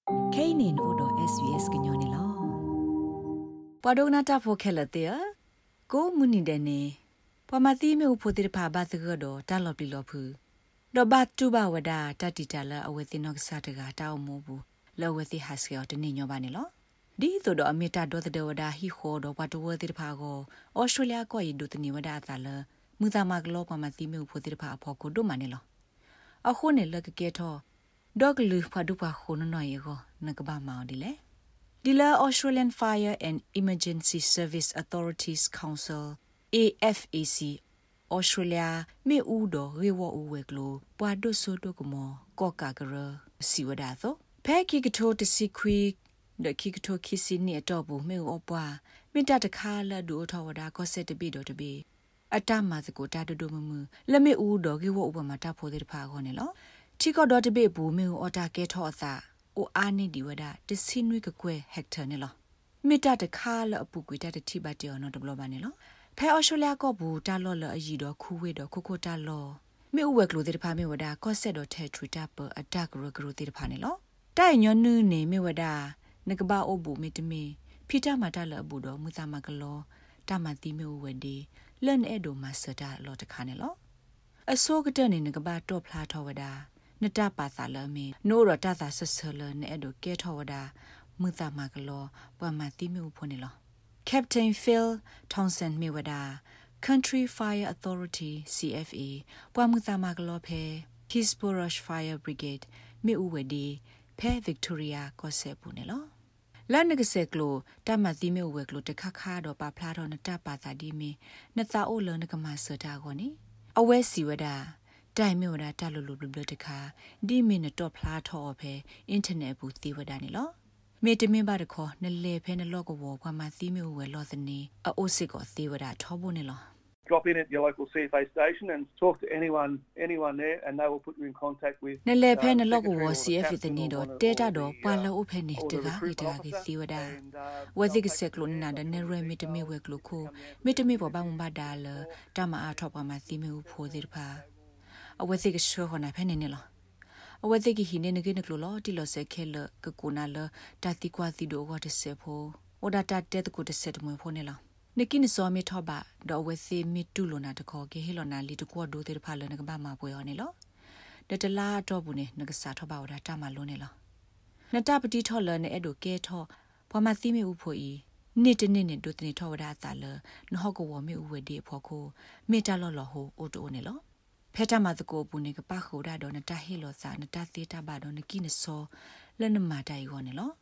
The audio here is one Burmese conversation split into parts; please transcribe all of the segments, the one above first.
Kainin odo SBS gnyone lo. Padona ta phokelate ko munide ne. Pamati me uphodir pha ba tgodo ta lo pli lo phu. Do ba tu ba wada ta titala awethinok sataga ta omo bu. Lo wethi hasyo tni nyo ba ne lo. Di to do amita do de wada hi kho do pa to wethi pha go Australia ko yi do tni wada ta la. Muta maglo pamati me uphodir pha pho ko do ma ne lo. Akho ne la ke tho Dog lu padupa khono no yego nakaba mao dile. Dila Australian Fire and Emergency Service Authorities Council AFAC Australia me udo rewo uweklo pwado sodo kumo kokagara siwada tho. Phe kikito tsikwi de kikito kisi ni atobu me opwa minta takha la du othawada ko set bi do tebe. Atama sko ta do mumu le me udo rewo ubama ta phode pha ko ne lo. Tiko dot be bu me ota ke tho sa o ani di wada de sinwi ke kwe hector ne lo mita de kha la apu kwi ta de thi ba te ono de blo ba ne lo phe Australia ko bu ta lo la ayi do khu we do koko ta lo me uwe klo de pha me wada ko set do the twitter per attack ro gro de pha ne lo tai nyo nu ne me wada ne ka ba o bu me te me phita ma ta la bu do mu sa ma klo ta ma ti me uwe de len e do ma sa ta lo de kha ne lo aso ka de ne ka ba to phla tho wada Nata pathalame, no rotata sasala ne edo get hoda, Mutha Magalo, Pamati Muponilo. Captain Phil Townsend Miwada, Country Fire Authority, CFA, Pamutha Magalope, Kisborough Fire Brigade, Miuwedi, Pe Victoria Cosepunelo. Lanagaseclo, Tamati Miweklo, the Kakado, Paplato, Nata Pathadimi, Natha Ola Nakamasa Dagoni. Away Siwada. တိုင်မြို့တာတလူလူဘလတခါဒီမင်းတော့ဖလားထော်ဖဲအင်တာနက်ဘူးသီဝဒနေလောမေတမင်းပါတခေါ်နလေဖဲနလော့ကဝကွာမသီမျိုးဝဲလောစနေအိုစစ်ကိုသီဝဒထော်ဖို့နေလော Drop in at your local CFA station and talk to anyone there and they will put you in contact with နလေဖဲနလော့ကဝ CFA တနေတော့တဲတာတော့ပွာလောအဖဲနေတကားဟိတာကသီဝဒဝဲသိကဆက်ကလုံးနာဒနေရမေတမင်းဝဲကလခုမေတမင်းပေါ်ဘာမဘာဒါလတမအားထော်ပါမသီမျိုးဖိုးသေးပါအဝသိကရှောဟနာဖဲနေနေလောအဝသိကဟိနေနကနေကလောတီလောဆဲခဲလကကူနာလတာတိကွာတီဒိုဝတ်ဆေဖိုအိုဒါတာတက်ကူတဆက်တမွေဖိုနေလောနကိနစောမီထောပါဒေါ်ဝသိမီတူလိုနာတခေါ်ကေဟီလောနာလီတကွာဒိုတေဖာလနကဘာမပွေော်နေလောဒတလာတော့ဘူးနေနကစားထောပါဝဒါတာမလုံးနေလောနတပတိထောလနေအဲ့ဒိုကဲထောဘာမသိမီဥဖိုဤနေ့တနေ့နဲ့ဒုတနေထောဝဒါသာလနဟောကဝမီဥဝဒီဖောခိုမေတလောလောဟိုအိုတိုနေလောဖဲတမသကိုပူနေကပခုဒါတော့နတဟီလောစာနတသေးတာဘာတော့နကိနစောလနမတိုင်ကောနေလော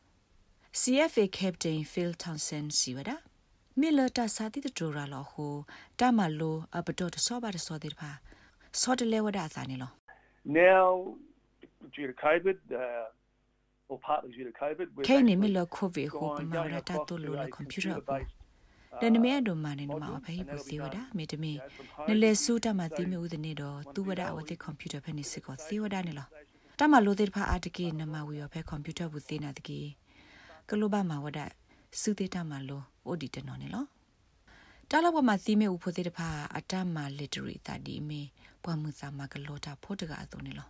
CFA Captain Phil Townsend စီဝဒမီလတာစာတိတဒိုရာလောဟိုတမလိုအပတော့စောပါစောတဲ့ပါစောတလဲဝဒစာနေလော Now due to COVID or partly due to COVID we're Kane mil COVID ho ma ta to lo la computerတနမဲဒိုမာနေမှာဖိပူစီဝဒမေတမေနလေဆူတမတိမေဦးတဲ့နေတော့သူဝဒအဝတိကွန်ပျူတာဖက်နေစစ်ကိုစီဝဒနေလားတမလိုတဲ့ဖာအတကေနမဝီရဖက်ကွန်ပျူတာဘူးသေးနာတကေကလိုဘာမဝဒစုသေးတမလိုအိုဒီတနော်နေလားတလောက်ပမာစီမေဦးဖို့တဲ့ဖာအတမလစ်တရီတာဒီမေပွားမှုစာမကလောတာဖို့တကအသွနေလား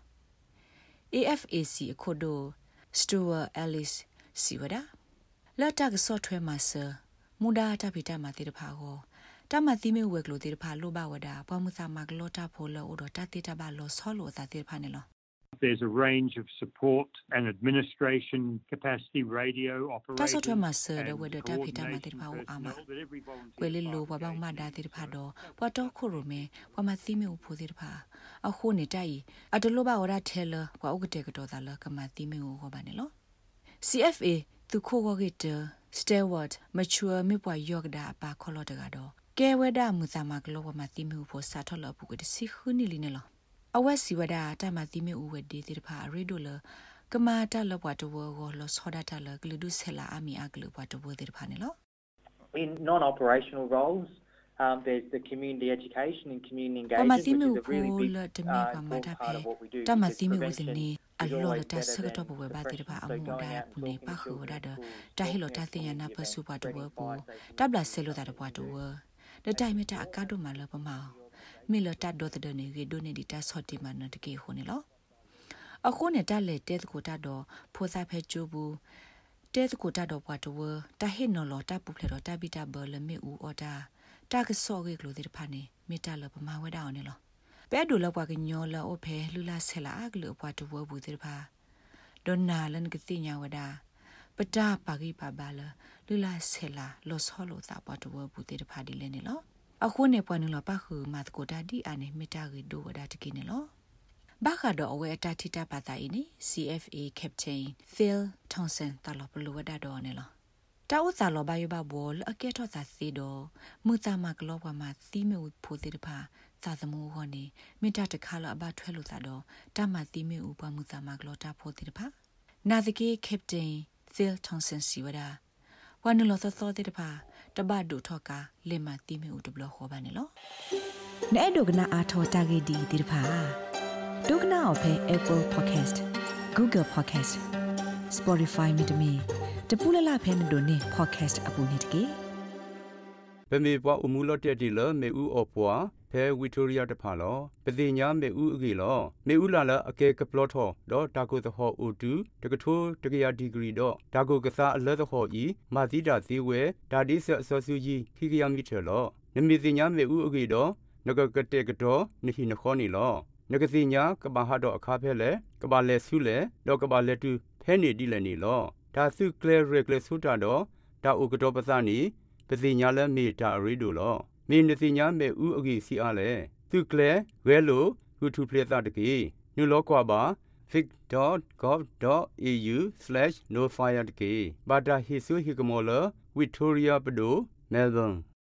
AFAC အခုတို့ Stuart Ellis စီဝဒလက်တက်ဆော့ထွဲမှာဆာမူဒါတာဖီတာမတိတဖာကိုတမတိမေဝဲကလိုတိတဖာလိုဘဝဒါပမှုစာမကလောတာဖိုလောဒတာတိတဘာလောဆောလောတာတိဖာနေလော There's a range of support and administration capacity radio operators. တဆော့ထွဲမှာဆာဒဝဒတာဖီတာမတိတဖာအာမကွေလီလိုဘဘောင်မဒါတိတဖာတော့ပတော့ခိုရိုမေပမတိမေဖိုတိတဖာအခုနေတိုင်အတလိုဘဝဒါထဲလကွာဥကတဲ့ကတော့သာလကမတိမေကိုဘာနေလော CFA သူခိုဝဂစ်တStewart mature mi pwa yogda pa kholo daga do ke weda musama glo ma ti mi pho sa thola bu ko si khuni li ne lo awet si weda ta ma ti mi u we de ti pha redo lo kama ta lo bwa to wo lo soda ta lo glu du sela ami a glu bwa to wo ti pha ne lo in non-operational roles there's the community education and community engagement which is a really big part of what we do Tamasimi was in the a lot of that sort of way about the Amuda, Pune, Pahu, Tahilo Tathiana, Pasupa to work, Tabla Selo that about to work. The time it a cado malapama. Miller Tad Dother, we donated as hot demand to gay honelo. အခုနဲ့တက်လေတဲကိုတာတော့ဖိုးစားဖဲကျူဘူးတဲကိုတာတော့ပွားတော့တာဟိနော်လောတာပူဖလေတော့တာဘီတာဘလမေဦးအော်တာတာကစော်ကေကလို့ဒီဖာနေမေတာလပမာဝဲတာအောင်နေလောပဲဒူလောက်ပွားကညောလောအဖဲလူလာဆဲလာကလို့ပွားတော့ဘူးဒီဖာဒေါ်နာလန်ကတိညာဝဒါပတာပါဂိပါဘာလလူလာဆဲလာလောဆောလို့သာပွားတော့ဘူးဒီဖာဒီလဲနေလောအခုနေပွားနေလောပါခုမတ်ကိုတာဒီအနေမေတာရီဒိုဝဒါတကိနေလောဘာခါတော့အဝဲတာတီတာပါတာအင်း CFA Captain Phil Thompson တာလောပလိုဝဒါတော့နေလောတာဥစာလောဘယဘဘောလအကဲထော့သာစီတော့မူတာမကလောဘမှာသီးမျိုးဖိုတိတဖာသာသမူဟောနေမိတာတခါလအဘထွဲလို့သာတော့တမသီးမျိုးဥပမူတာမကလောတာဖိုတိတဖာနာသကေ Captain Phil Thompson စီဝဒါဝန်လောသောတိတဖာတဘဒုထော့ကာလေမသီးမျိုးဥတဘလခေါ်ပါနေလောနဲ့ဒုကနာအာထောတာဂေဒီတိတဖာဒုက္ခနာအဖဲ Apple Podcast Google Podcast Spotify မြေတမီတပူလလဖဲနဒိုနေ Podcast အပူနေတကေပမေပွားအမှုလော့တက်တီလမေဦးအော်ပွားဖဲဝီတိုရီယာတဖာလောပတိညာမေဦးအကေလောမေဦးလာလအကေကပလော့ထောဒေါ်တာကိုသဟောအိုတူတကထိုးတကရာဒီဂရီဒေါ်ဒါကိုကစားအလက်သဟောဤမာသီတာဇီဝဲဒါဒီဆအစောစုကြီးခိကရမီထေလောနမီတိညာမေဦးအကေဒေါ်နဂကတဲ့ကဒေါ်နဟိနခောနီလောနဂစီညာကဘာဟာတော့အခါဖဲလေကဘာလဲဆုလေတော့ကဘာလဲတူဖဲနေတိလည်းနေလောဒါစုကလဲရကလဲဆုတာတော့ဒါဥကတော်ပစနီပစီညာလဲမေတာရီဒိုလောမေနစီညာမေဥအဂီစီအားလဲသူကလဲဝဲလိုဟူထူပလက်တာတကေနူလောကွာပါ vic.gov.au/nofire တကေဘာတာဟီဆူဟီကမောလ Victoria Pado Melbourne